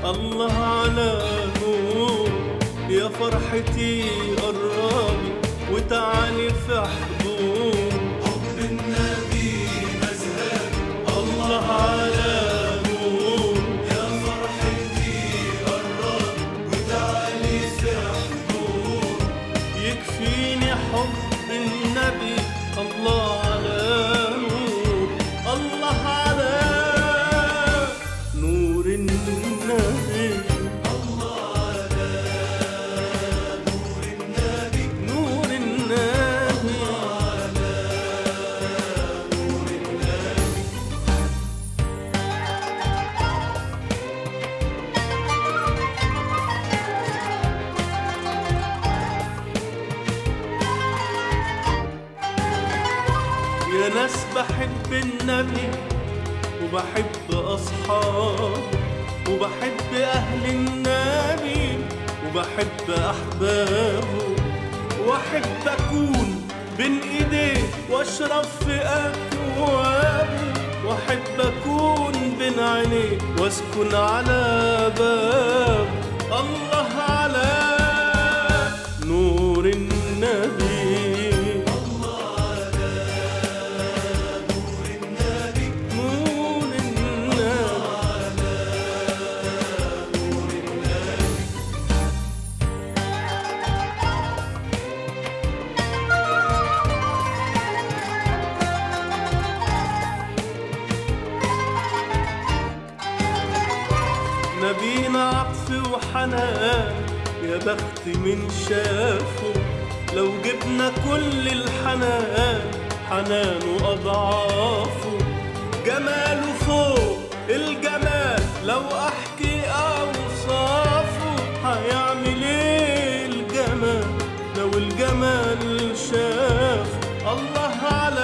الله على نور، يا فرحتي قربي وتعالي في حضور حب النبي مذهبي. الله على نور، يا فرحتي قربي وتعالي في حضور. يكفيني حب النبي. الله على نور، الله على نور النبي. الله على نور النبي. نور النبي. على نور النبي. يا ناس بحب النبي وبحب أصحابه وبحب أهل النبي وبحب أحبابه، وأحب أكون بين إيديه وأشرب في أكوابه، وأحب أكون بين عينيه وأسكن على بابه. الله على نور النبي. نور النبي. نبينا عطف وحنان، يا بخت من شافه. لو جبنا كل الحنان حنانه أضعافه، جماله فوق الجمال لو أحكي أوصافه. هيعمل إيه الجمال لو الجمال شاف؟ الله على